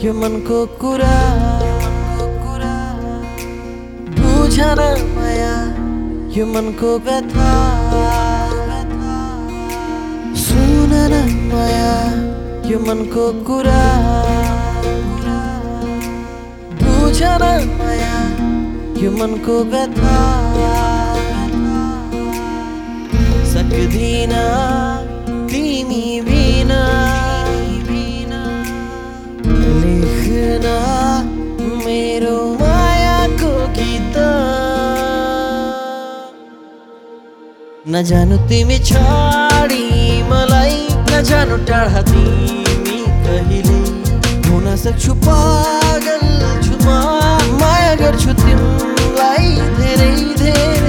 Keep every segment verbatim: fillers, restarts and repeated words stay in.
यो मनको कुरा बुझ न माया यो मनको व्यथा सुन न माया यो मनको कुरा बुझ न माया यो मनको व्यथा सक्दिन तिमी बिना लेख्न मेरो मायाको गीत नजानु तिमी छाडी मलाई नजानु टाढा तिमी कहिले हुन सक्छु पागल छु म माया गर्छु तिमीलाई धेरै धेरै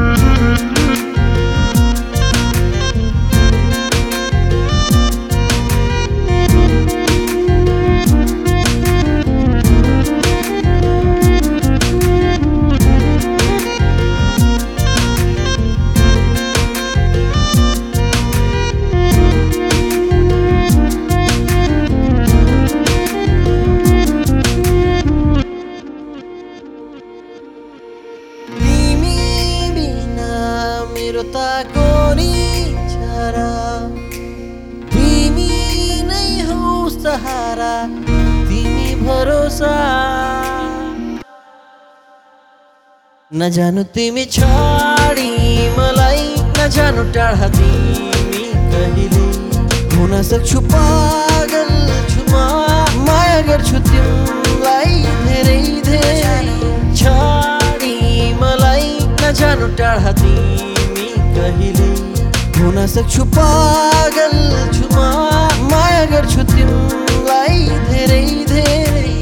मेरो ताको नि छारा तिमी नै हौ सहारा तिमी भरोसा नजानु तिमी छाडी मलाई नजानु टाढा तिमी कहिले हुन सक्छु पागल छु म माया गर्छु तिमीलाई धेरै धेरै छाडी मलाई नजानु टाढा तिमी कहिले हुन सक्छु पागल छु म माया गर्छु तिमीलाई धेरै धेरै